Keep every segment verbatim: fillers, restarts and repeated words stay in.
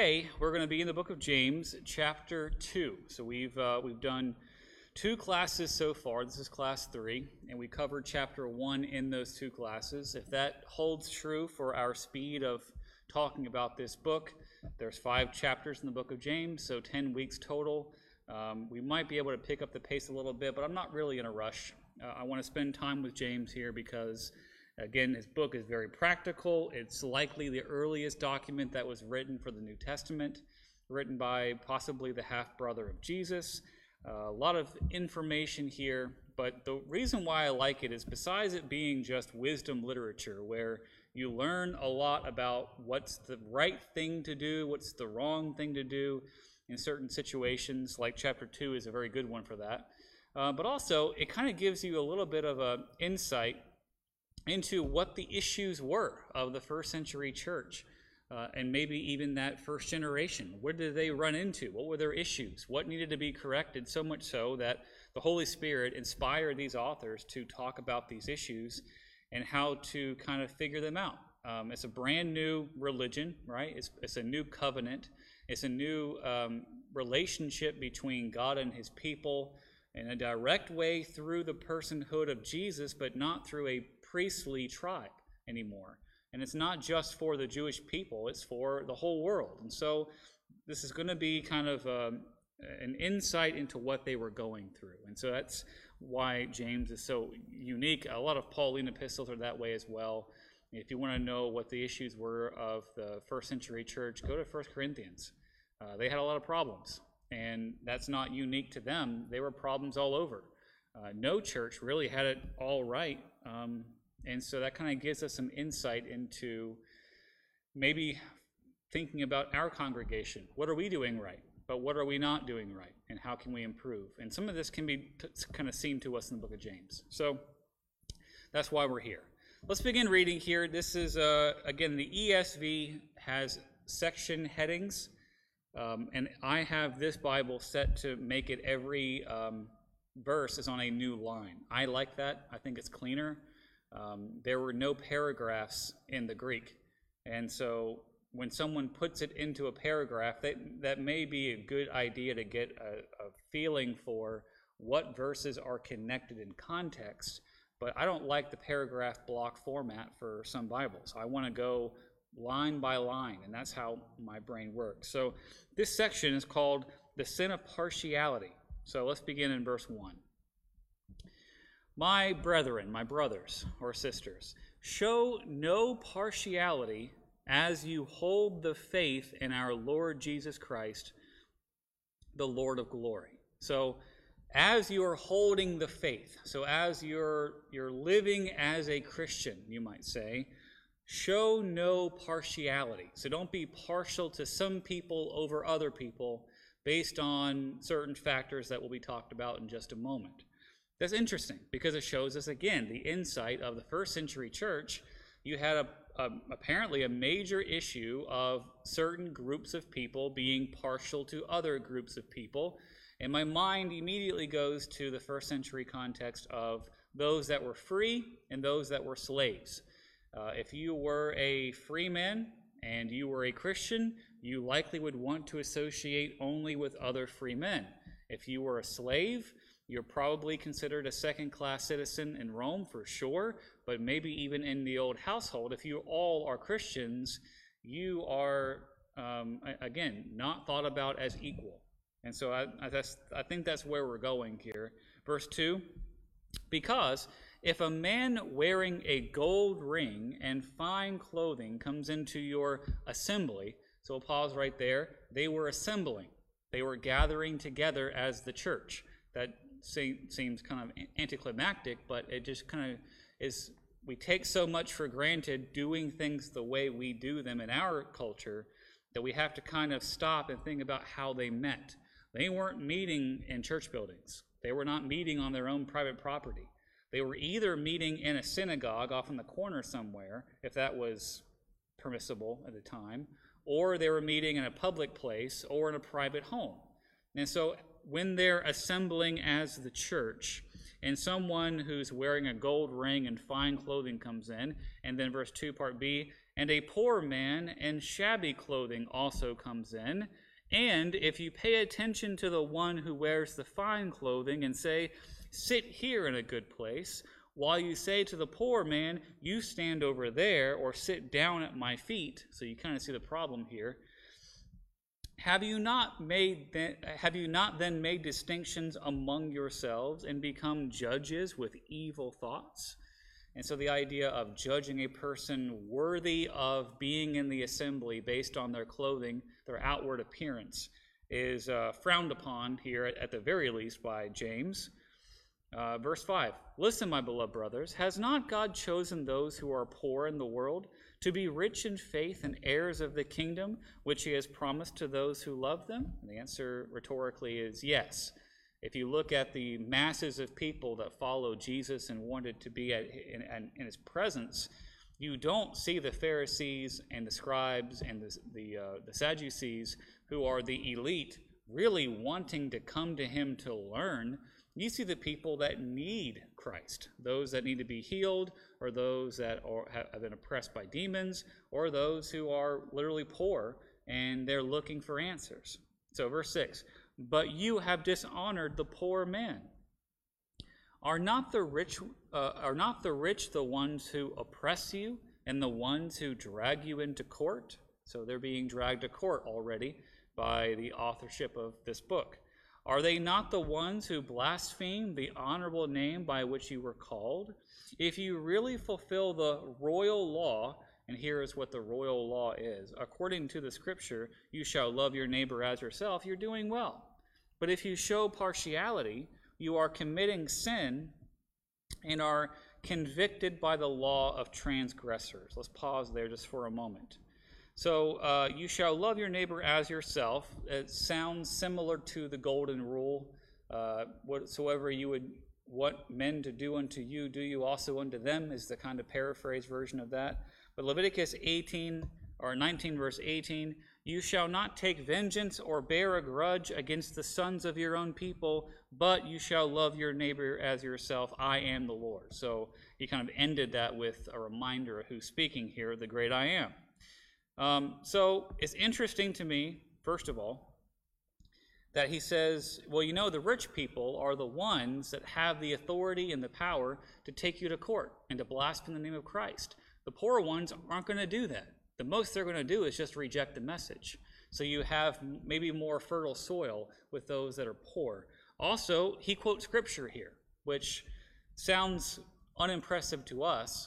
today we're going to be in the book of James, chapter two. So we've uh, we've done two classes so far. This is class three, and we covered chapter one in those two classes. If that holds true for our speed of talking about this book, there's five chapters in the book of James, so ten weeks total. Um, we might be able to pick up the pace a little bit, but I'm not really in a rush. Uh, I want to spend time with James here because, again, his book is very practical. It's likely the earliest document that was written for the New Testament, written by possibly the half-brother of Jesus. Uh, a lot of information here, but the reason why I like it is besides it being just wisdom literature, where you learn a lot about what's the right thing to do, what's the wrong thing to do in certain situations, like chapter two is a very good one for that. Uh, but also, it kind of gives you a little bit of an insight into what the issues were of the first century church, uh, and maybe even that first generation. Where did they run into? What were their issues? What needed to be corrected? So much so that the Holy Spirit inspired these authors to talk about these issues and how to kind of figure them out. Um, it's a brand new religion, right? It's, it's a new covenant. It's a new um, relationship between God and his people in a direct way through the personhood of Jesus, but not through a priestly tribe anymore. And it's not just for the Jewish people, it's for the whole world. And so this is going to be kind of um, an insight into what they were going through. And so that's why James is so unique. A lot of Pauline epistles are that way as well. If you want to know what the issues were of the first century church, go to First Corinthians. Uh, they had a lot of problems, and that's not unique to them. There were problems all over. Uh, no church really had it all right. Um, And so that kind of gives us some insight into maybe thinking about our congregation. What are we doing right? But what are we not doing right? And how can we improve? And some of this can be t- kind of seen to us in the book of James. So that's why we're here. Let's begin reading here. This is, uh, again, the E S V has section headings. Um, and I have this Bible set to make it every um, verse is on a new line. I like that. I think it's cleaner. Um, there were no paragraphs in the Greek, and so when someone puts it into a paragraph, that, that may be a good idea to get a, a feeling for what verses are connected in context, but I don't like the paragraph block format for some Bibles. I want to go line by line, and that's how my brain works. So this section is called the sin of partiality. So let's begin in verse one. My brethren, my brothers or sisters, show no partiality as you hold the faith in our Lord Jesus Christ, the Lord of glory. So as you're holding the faith, so as you're you're living as a Christian, you might say, show no partiality. So don't be partial to some people over other people based on certain factors that will be talked about in just a moment. That's interesting because it shows us, again, the insight of the first century church. You had a, a, apparently a major issue of certain groups of people being partial to other groups of people. And my mind immediately goes to the first century context of those that were free and those that were slaves. Uh, if you were a free man and you were a Christian, you likely would want to associate only with other free men. If you were a slave, you're probably considered a second-class citizen in Rome for sure, but maybe even in the old household. If you all are Christians, you are, um, again, not thought about as equal. And so I, I, that's, I think that's where we're going here. Verse two, because if a man wearing a gold ring and fine clothing comes into your assembly, so we'll pause right there, they were assembling. They were gathering together as the church. That seems kind of anticlimactic, but it just kind of is, we take so much for granted doing things the way we do them in our culture that we have to kind of stop and think about how they met. They weren't meeting in church buildings. They were not meeting on their own private property. They were either meeting in a synagogue off in the corner somewhere, if that was permissible at the time, or they were meeting in a public place or in a private home. And so when they're assembling as the church, and someone who's wearing a gold ring and fine clothing comes in, and then verse two, part B, And a poor man in shabby clothing also comes in. And if you pay attention to the one who wears the fine clothing and say, 'Sit here in a good place,' while you say to the poor man, 'You stand over there,' or 'Sit down at my feet,'" so you kind of see the problem here, Have you not made then, have you not then made distinctions among yourselves and become judges with evil thoughts?" And so the idea of judging a person worthy of being in the assembly based on their clothing, their outward appearance, is uh, frowned upon here at, at the very least by James. Uh, verse five, "Listen, my beloved brothers, has not God chosen those who are poor in the world to be rich in faith and heirs of the kingdom, which he has promised to those who love them?" And the answer rhetorically is yes. If you look at the masses of people that followed Jesus and wanted to be at, in, in his presence, you don't see the Pharisees and the scribes and the, the, uh, the Sadducees, who are the elite, really wanting to come to him to learn. You see the people that need Christ, those that need to be healed, or those that are, have been oppressed by demons, or those who are literally poor and they're looking for answers. So verse six, "But you have dishonored the poor man. Are not the rich uh, are not the rich the ones who oppress you and the ones who drag you into court?" So they're being dragged to court already by the authorship of this book. "Are they not the ones who blaspheme the honorable name by which you were called? If you really fulfill the royal law," and here is what the royal law is, "according to the scripture, 'You shall love your neighbor as yourself,' you're doing well. But if you show partiality, you are committing sin and are convicted by the law of transgressors." Let's pause there just for a moment. So, uh, "you shall love your neighbor as yourself." It sounds similar to the golden rule. Uh, whatsoever you would want men to do unto you, do you also unto them, is the kind of paraphrase version of that. But Leviticus eighteen, or nineteen verse eighteen, "You shall not take vengeance or bear a grudge against the sons of your own people, but you shall love your neighbor as yourself. I am the Lord." So he kind of ended that with a reminder of who's speaking here, the great I am. Um, so it's interesting to me, first of all, that he says, well, you know, the rich people are the ones that have the authority and the power to take you to court and to blaspheme the name of Christ. The poor ones aren't going to do that. The most they're going to do is just reject the message. So you have maybe more fertile soil with those that are poor. Also, he quotes scripture here, which sounds unimpressive to us,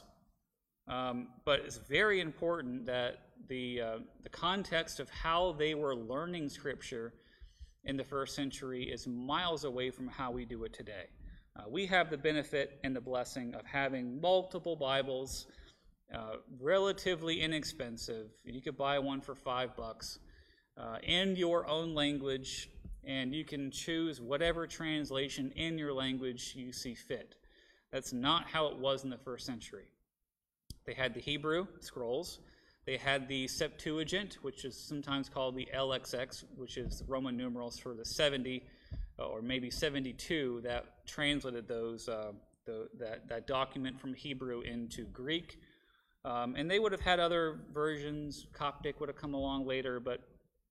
um, but it's very important that the uh, the context of how they were learning scripture in the first century is miles away from how we do it today. Uh, we have the benefit and the blessing of having multiple Bibles, uh, relatively inexpensive. You could buy one for five bucks uh, in your own language, and you can choose whatever translation in your language you see fit. That's not how it was in the first century. They had the Hebrew scrolls. They had the Septuagint, which is sometimes called the L X X, which is Roman numerals for the seventy, or maybe seventy-two, that translated those uh, the, that, that document from Hebrew into Greek. Um, and they would have had other versions. Coptic would have come along later. But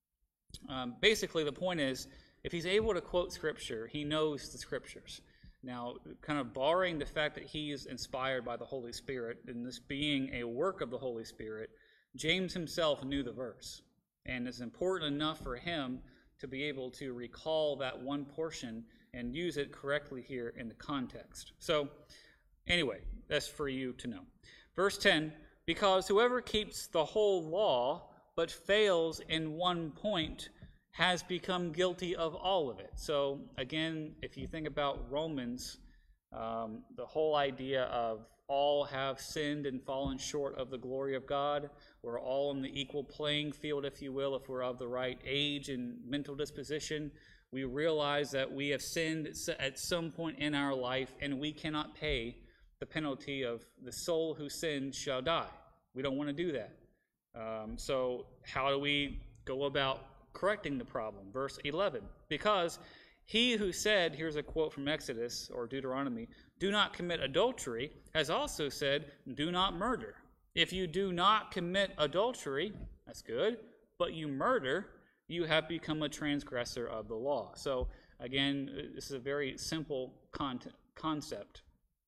um, basically the point is, if he's able to quote Scripture, he knows the Scriptures. Now, kind of barring the fact that he is inspired by the Holy Spirit, and this being a work of the Holy Spirit, James himself knew the verse, and it's important enough for him to be able to recall that one portion and use it correctly here in the context. So, anyway, that's for you to know. Verse ten, "Because whoever keeps the whole law but fails in one point has become guilty of all of it." So, again, if you think about Romans, um, the whole idea of all have sinned and fallen short of the glory of God. We're all on the equal playing field, if you will, if we're of the right age and mental disposition. We realize that we have sinned at some point in our life, and we cannot pay the penalty of the soul who sins shall die. We don't want to do that. Um, so how do we go about correcting the problem? Verse eleven, "Because he who said," here's a quote from Exodus or Deuteronomy, "do not commit adultery," has also said, "do not murder. If you do not commit adultery, that's good, but you murder, you have become a transgressor of the law. So again, this is a very simple con- concept.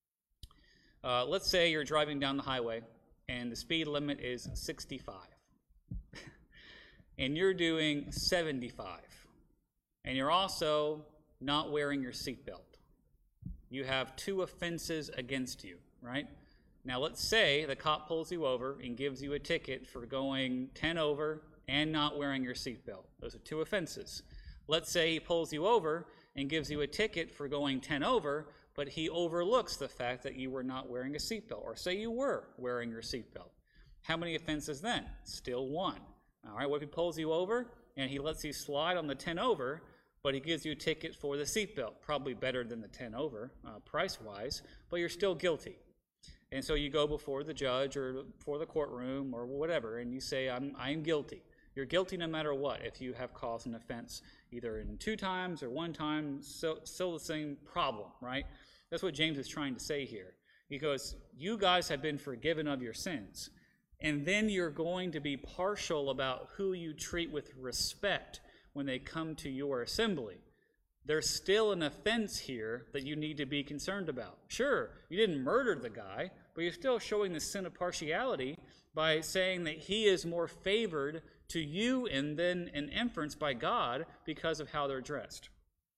Uh, let's say you're driving down the highway and the speed limit is sixty-five. And you're doing seventy-five. And you're also not wearing your seatbelt. You have two offenses against you, right? Now let's say the cop pulls you over and gives you a ticket for going ten over and not wearing your seatbelt. Those are two offenses. Let's say he pulls you over and gives you a ticket for going ten over, but he overlooks the fact that you were not wearing a seatbelt, or say you were wearing your seatbelt. How many offenses then? Still one. All right, what if he pulls you over and he lets you slide on the ten over, but he gives you a ticket for the seatbelt? Probably better than the ten over, uh, price-wise, but you're still guilty. And so you go before the judge or before the courtroom or whatever, and you say, I'm, I'm guilty. You're guilty no matter what if you have caused an offense, either in two times or one time, so, still the same problem, right? That's what James is trying to say here. He goes, you guys have been forgiven of your sins, and then you're going to be partial about who you treat with respect when they come to your assembly. There's still an offense here that you need to be concerned about. Sure, you didn't murder the guy, but you're still showing the sin of partiality by saying that he is more favored to you and then an inference by God because of how they're dressed.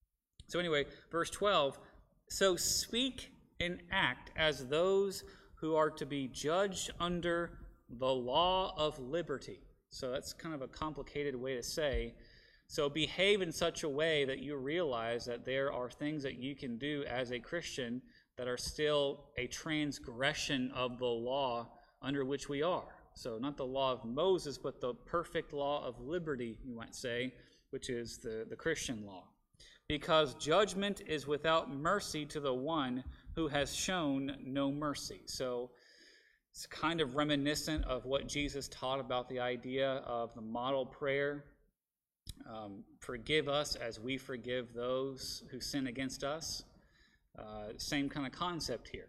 So anyway, verse twelve, so speak and act as those who are to be judged under the law of liberty. So that's kind of a complicated way to say. So behave in such a way that you realize that there are things that you can do as a Christian that are still a transgression of the law under which we are. So not the law of Moses, but the perfect law of liberty, you might say, which is the, the Christian law. Because judgment is without mercy to the one who has shown no mercy. So it's kind of reminiscent of what Jesus taught about the idea of the model prayer. Um, forgive us as we forgive those who sin against us. Uh, same kind of concept here.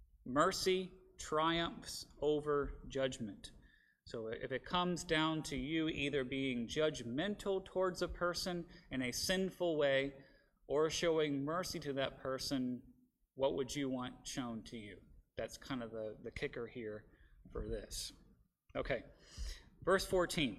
Mercy triumphs over judgment. So if it comes down to you either being judgmental towards a person in a sinful way or showing mercy to that person, what would you want shown to you? That's kind of the, the kicker here for this. Okay, verse fourteen.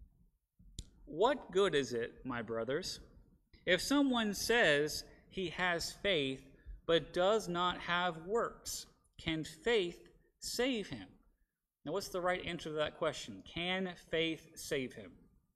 What good is it, my brothers, if someone says he has faith but does not have works? Can faith save him? Now, what's the right answer to that question? Can faith save him?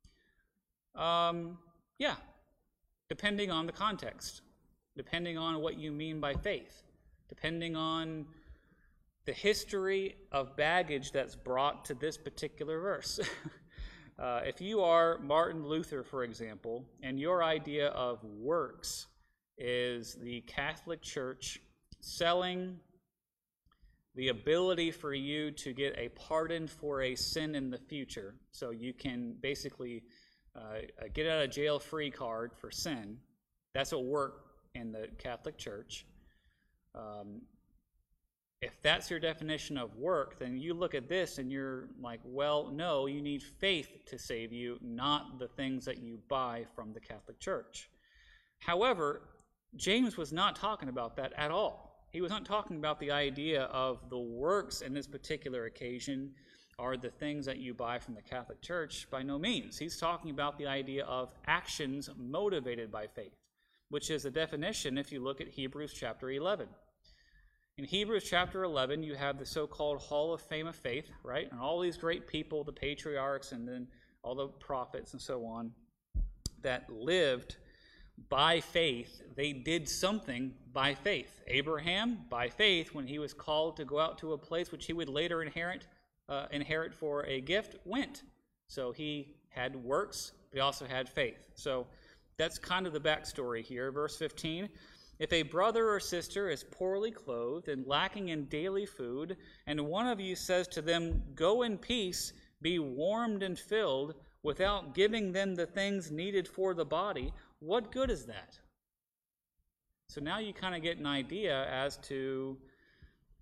Um, yeah, depending on the context, depending on what you mean by faith, depending on the history of baggage that's brought to this particular verse. uh, if you are Martin Luther, for example, and your idea of works is the Catholic Church selling the ability for you to get a pardon for a sin in the future, so you can basically uh, get out of jail free card for sin. That's a work in the Catholic Church. Um, if that's your definition of work, then you look at this and you're like, well, no, you need faith to save you, not the things that you buy from the Catholic Church. However, James was not talking about that at all. He was not talking about the idea of the works in this particular occasion are the things that you buy from the Catholic Church. By no means. He's talking about the idea of actions motivated by faith, which is a definition if you look at Hebrews chapter eleven. In Hebrews chapter eleven, you have the so-called Hall of Fame of Faith, right? And all these great people, the patriarchs and then all the prophets and so on, that lived by faith. They did something by faith. Abraham, by faith, when he was called to go out to a place which he would later inherit, uh, inherit for a gift, went. So he had works, but he also had faith. So that's kind of the backstory here. Verse fifteen, if a brother or sister is poorly clothed and lacking in daily food, and one of you says to them, go in peace, be warmed and filled, without giving them the things needed for the body, what good is that? So now you kind of get an idea as to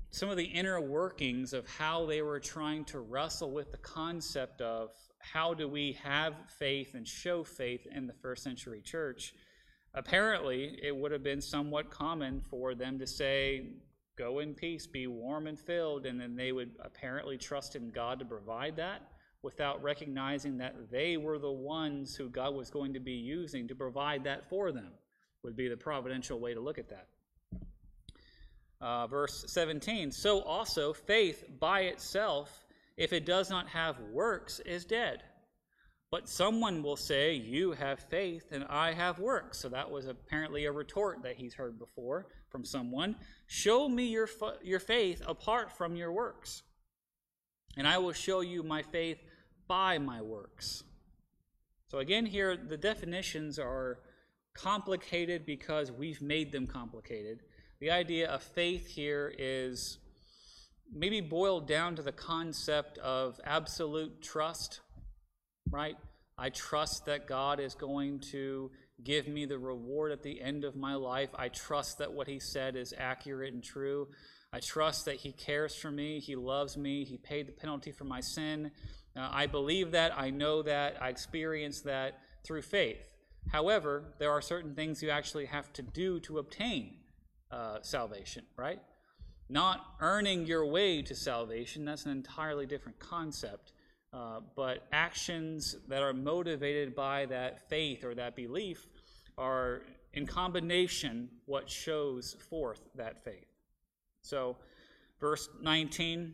some of the inner workings of how they were trying to wrestle with the concept of how do we have faith and show faith in the first century church. Apparently, it would have been somewhat common for them to say, go in peace, be warm and filled, and then they would apparently trust in God to provide that without recognizing that they were the ones who God was going to be using to provide that for them, would be the providential way to look at that. Uh, verse seventeen, so also faith by itself, if it does not have works, is dead. But someone will say, you have faith and I have works. So that was apparently a retort that he's heard before from someone. Show me your, your faith apart from your works, and I will show you my faith by my works. So again here, the definitions are complicated because we've made them complicated. The idea of faith here is maybe boiled down to the concept of absolute trust, right? I trust that God is going to give me the reward at the end of my life. I trust that what he said is accurate and true. I trust that he cares for me. He loves me. He paid the penalty for my sin. Uh, I believe that. I know that. I experience that through faith. However, there are certain things you actually have to do to obtain uh, salvation, right? Not earning your way to salvation. That's an entirely different concept. Uh, but actions that are motivated by that faith or that belief are in combination what shows forth that faith. So, verse nineteen,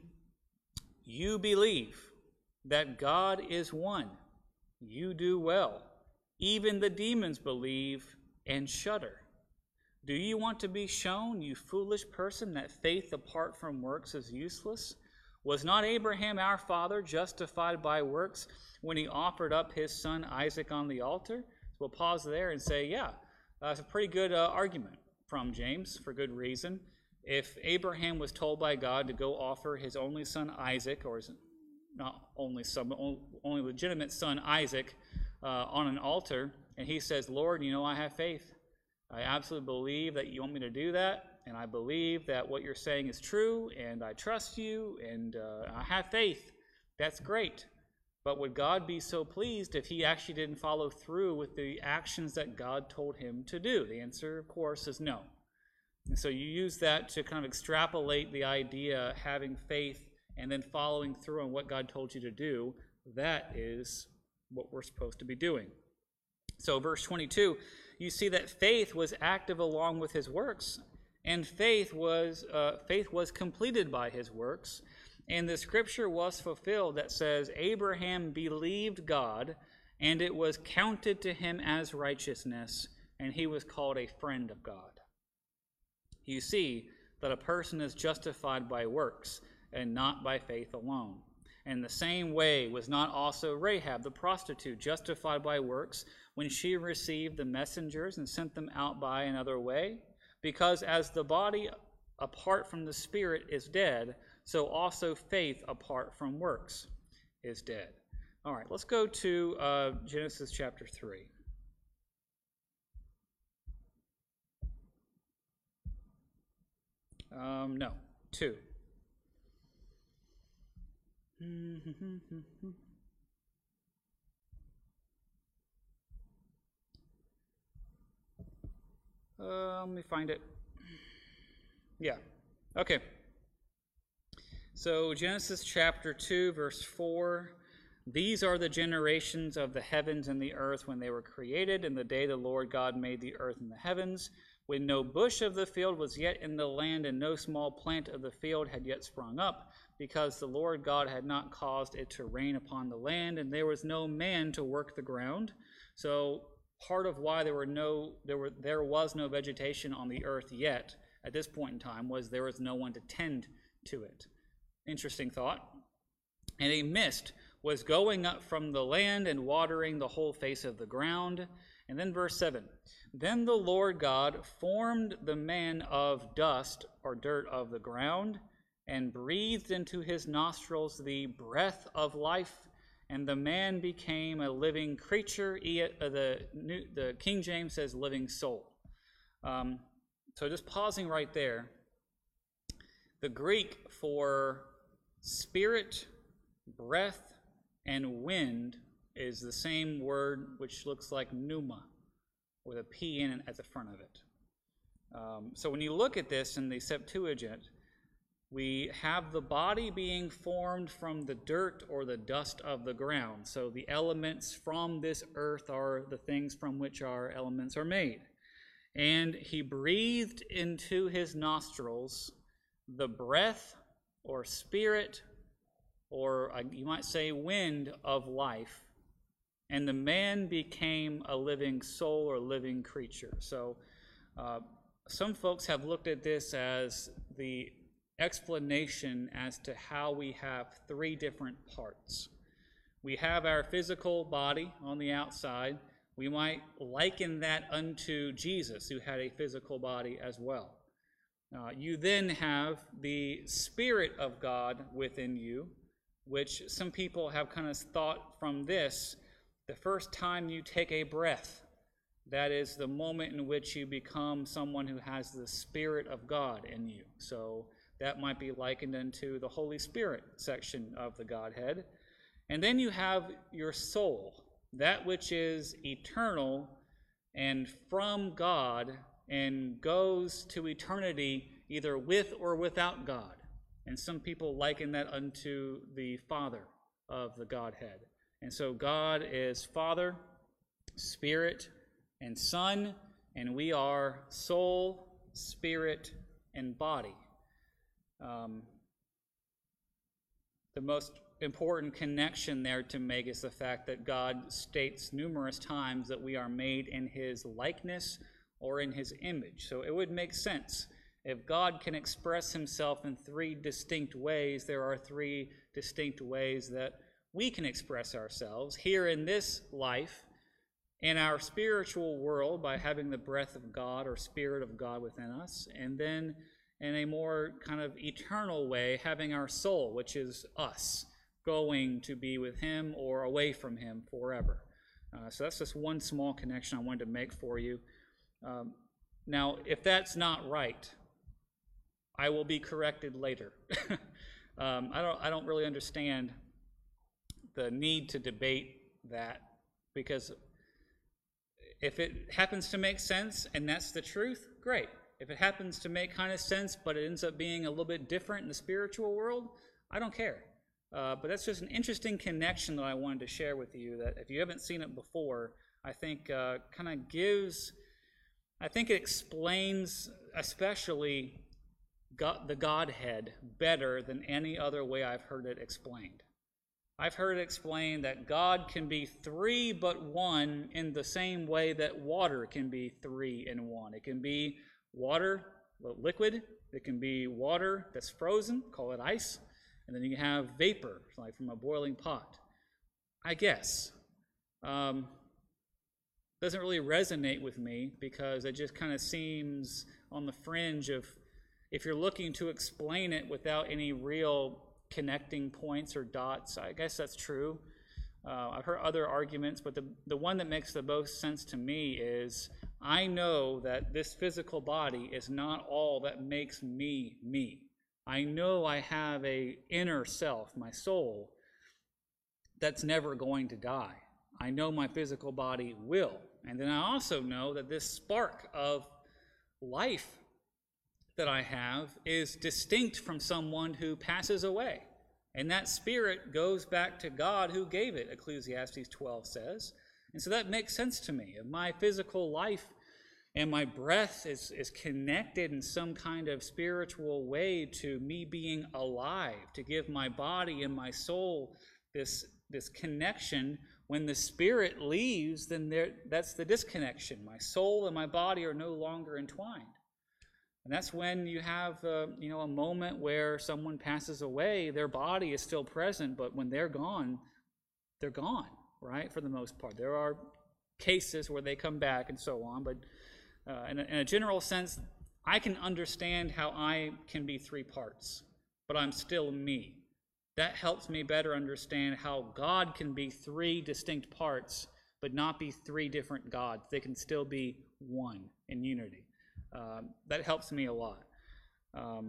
you believe that God is one. You do well. Even the demons believe and shudder. Do you want to be shown, you foolish person, that faith apart from works is useless? Was not Abraham our father justified by works when he offered up his son Isaac on the altar? So we'll pause there and say, yeah, that's a pretty good uh, argument from James for good reason. If Abraham was told by God to go offer his only son Isaac, or his not only son, but only legitimate son Isaac uh, on an altar, and he says, Lord, you know I have faith. I absolutely believe that you want me to do that, and I believe that what you're saying is true, and I trust you, and uh, I have faith. That's great. But would God be so pleased if he actually didn't follow through with the actions that God told him to do? The answer, of course, is no. And so you use that to kind of extrapolate the idea, having faith and then following through on what God told you to do. That is what we're supposed to be doing. So verse twenty-two, you see that faith was active along with his works, and faith was uh, faith was completed by his works. And the scripture was fulfilled that says, Abraham believed God, and it was counted to him as righteousness, and he was called a friend of God. You see that a person is justified by works, and not by faith alone. In the same way was not also Rahab the prostitute justified by works when she received the messengers and sent them out by another way? Because as the body apart from the spirit is dead, so also faith apart from works is dead. All right, let's go to uh, Genesis chapter three. Um, no, two. Uh, let me find it. Yeah. Okay. So Genesis chapter two, verse four. These are the generations of the heavens and the earth when they were created, in the day the Lord God made the earth and the heavens, when no bush of the field was yet in the land, and no small plant of the field had yet sprung up, because the Lord God had not caused it to rain upon the land, and there was no man to work the ground. So part of why there were no there were there was no vegetation on the earth yet at this point in time was there was no one to tend to it. Interesting thought. And a mist was going up from the land and watering the whole face of the ground. And then verse seven. Then the Lord God formed the man of dust or dirt of the ground, and breathed into his nostrils the breath of life, and the man became a living creature. The, New, the King James says living soul. Um, so just pausing right there, The Greek for spirit, breath, and wind is the same word which looks like pneuma, with a P in it at the front of it. Um, so when you look at this in the Septuagint, we have the body being formed from the dirt or the dust of the ground. So the elements from this earth are the things from which our elements are made. And he breathed into his nostrils the breath or spirit, or you might say wind of life, and the man became a living soul or living creature. So uh, some folks have looked at this as the explanation as to how we have three different parts. We have our physical body on the outside. We might liken that unto Jesus, who had a physical body as well. Uh, you then have the Spirit of God within you, which some people have kind of thought from this, the first time you take a breath, that is the moment in which you become someone who has the Spirit of God in you. So that might be likened unto the Holy Spirit section of the Godhead. And then you have your soul, that which is eternal and from God and goes to eternity either with or without God. And some people liken that unto the Father of the Godhead. And so God is Father, Spirit, and Son, and we are soul, spirit, and body. Um, the most important connection there to make is the fact that God states numerous times that we are made in his likeness or in his image. So it would make sense. If God can express himself in three distinct ways, there are three distinct ways that we can express ourselves here in this life, in our spiritual world by having the breath of God or Spirit of God within us, and then in a more kind of eternal way, having our soul, which is us, going to be with him or away from him forever. Uh, so that's just one small connection I wanted to make for you. Um, now, if that's not right, I will be corrected later. um, I don't, I don't really understand the need to debate that, because if it happens to make sense and that's the truth, great. If it happens to make kind of sense, but it ends up being a little bit different in the spiritual world, I don't care. Uh, but that's just an interesting connection that I wanted to share with you, that if you haven't seen it before, I think uh, kind of gives, I think it explains especially God, the Godhead better than any other way I've heard it explained. I've heard it explained that God can be three but one in the same way that water can be three in one. It can be water, liquid. It can be water that's frozen, call it ice. And then you have vapor, like from a boiling pot. I guess. Um, doesn't really resonate with me, because it just kind of seems on the fringe of, if you're looking to explain it without any real connecting points or dots, I guess that's true. Uh, I've heard other arguments, but the, the one that makes the most sense to me is, I know that this physical body is not all that makes me me. I know I have a inner self, my soul, that's never going to die. I know my physical body will. And then I also know that this spark of life that I have is distinct from someone who passes away. And that spirit goes back to God who gave it, Ecclesiastes twelve says. And so that makes sense to me. If my physical life and my breath is, is connected in some kind of spiritual way to me being alive, to give my body and my soul this, this connection, when the spirit leaves, then there, that's the disconnection. My soul and my body are no longer entwined. And that's when you have uh, you know, a moment where someone passes away, their body is still present, but when they're gone, they're gone, right, for the most part. There are cases where they come back and so on, but uh, in, a, in a general sense, I can understand how I can be three parts, but I'm still me. That helps me better understand how God can be three distinct parts, but not be three different gods. They can still be one in unity. Um, that helps me a lot. Um,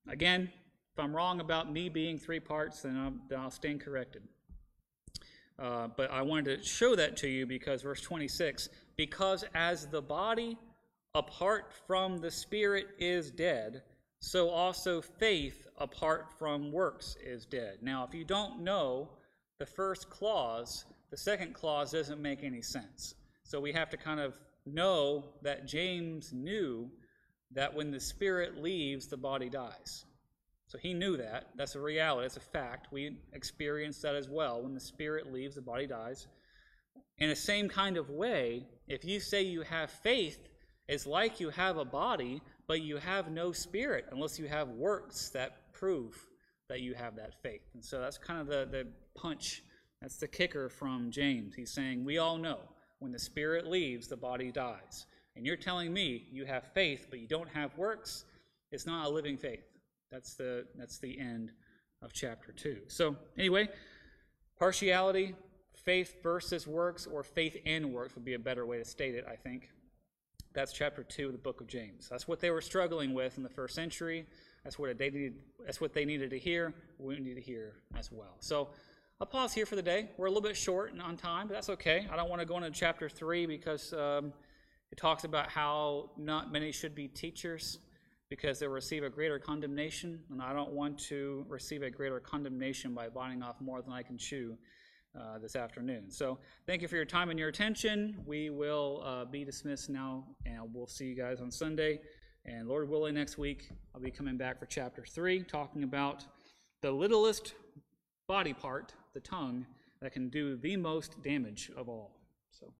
Again, if I'm wrong about me being three parts, then I'll, then I'll stand corrected. Uh, but I wanted to show that to you because verse twenty-six, because as the body apart from the Spirit is dead, so also faith apart from works is dead. Now, if you don't know the first clause, the second clause doesn't make any sense. So we have to kind of know that James knew that when the Spirit leaves, the body dies. So he knew that. That's a reality. That's a fact. We experience that as well. When the Spirit leaves, the body dies. In the same kind of way, if you say you have faith, it's like you have a body, but you have no Spirit unless you have works that prove that you have that faith. And so that's kind of the, the punch. That's the kicker from James. He's saying, we all know when the Spirit leaves, the body dies. And you're telling me you have faith, but you don't have works. It's not a living faith. That's the that's the end of chapter two. So anyway, partiality, faith versus works, or faith and works would be a better way to state it, I think. That's chapter two of the book of James. That's what they were struggling with in the first century. That's what they needed, that's what they needed to hear. We need to hear as well. So I'll pause here for the day. We're a little bit short on time, but that's okay. I don't want to go into chapter three because um, it talks about how not many should be teachers, because they'll receive a greater condemnation, and I don't want to receive a greater condemnation by biting off more than I can chew uh, this afternoon. So thank you for your time and your attention. We will uh, be dismissed now, and we'll see you guys on Sunday. And Lord willing, next week, I'll be coming back for chapter three, talking about the littlest body part, the tongue, that can do the most damage of all.